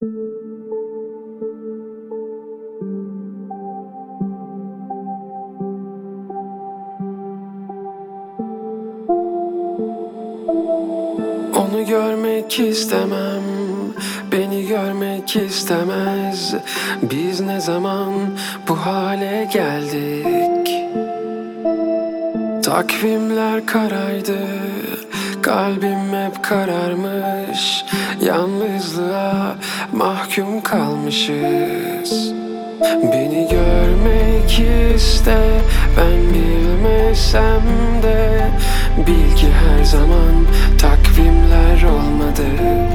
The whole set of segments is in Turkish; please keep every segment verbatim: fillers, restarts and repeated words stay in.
Onu görmek istemem, beni görmek istemez. Biz ne zaman bu hale geldik? Takvimler karaydı, kalbim hep kararmış. Yalnızlığa mahkum kalmışız. Beni görmek iste, ben bilmesem de bil ki her zaman takvimler olmadı.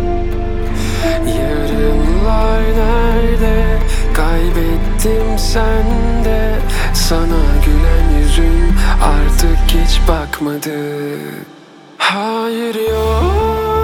Yarınlar nerede, kaybettim sende. Sana gülen yüzün artık hiç bakmadı. Hayır yok,